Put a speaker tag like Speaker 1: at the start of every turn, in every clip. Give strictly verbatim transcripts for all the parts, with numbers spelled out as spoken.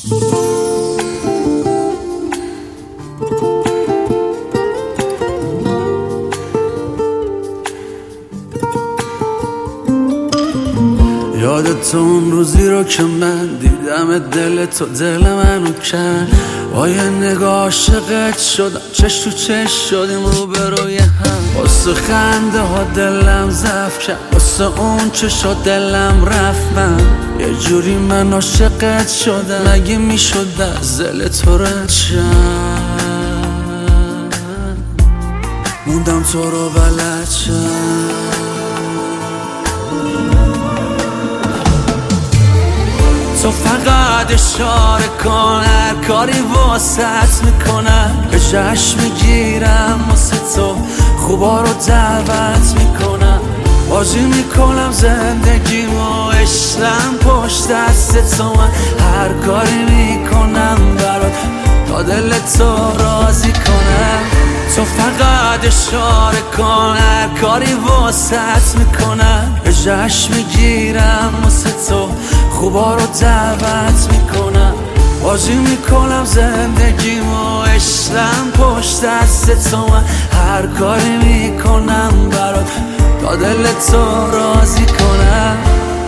Speaker 1: یادت اون روزی رو که من دیدم دل تو دل منو کرد، با یه نگاه عاشقت شدم، چش تو چش شدیم رو به روی هم. واسه خنده ها دلم ضعف کرد، واسه اون چشا دلم رفت. من یه جوری من عاشقت شدم، مگه میشد از دل تو رد شم؟ موندم تو رو بلد شم. تو فقط اشاره کن، هر کاری واسط میکنم، به جشن میگیرم واسه تو، خوبا رو دعوت میکنم، بازی میکنم زندگیمو، عشقم پشت دست تو، من هر کاری میکنم برات تا دل تو راضی کنم. تو فقط اشاره کن، هر کاری واسط میکنم، به جشن میگیرم واسه تو، خوبا رو دعوت میکنم، بازی میکنم زندگیمو، عشقم پشت دست تو، من هر کاری میکنم برات تا دل تو راضی کنم.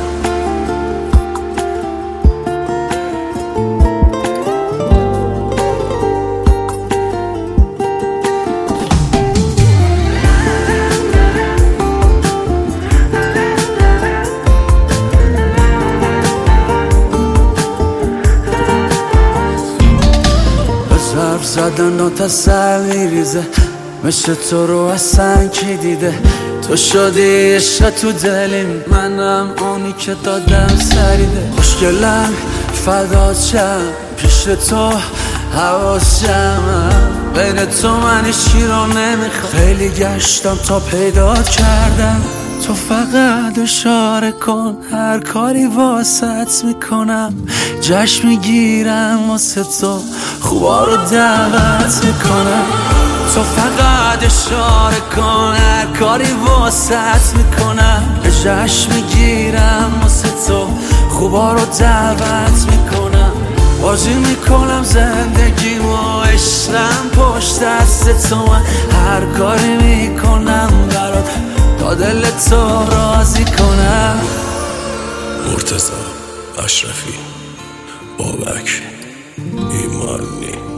Speaker 1: حرف زدن و تسل میریزه، مثل تو رو اصلا کی دیده؟ تو شدی عشق تو دلیم، منم اونی که دادم سریده. خوشگلم فدات شم، پیش تو حواس جمعم، بین تو من هیچی رو نمیخوام، خیلی گشتم تا پیدات کردم. تو فقط اشاره کن، هر کاری واسط میکنم، جشن میگیرم واسه تو، خوبا رو دعوت میکنم. تو فقط اشاره کن، هر کاری واسط میکنم، جشن میگیرم واسه تو، خوبا رو دعوت میکنم، بازی میکنم زندگیمو، عشقم پشت دست تو، من هر کاری میکنم برات تا دل تو راضی کنم.
Speaker 2: مرتضی اشرفی، بابک ایمانی.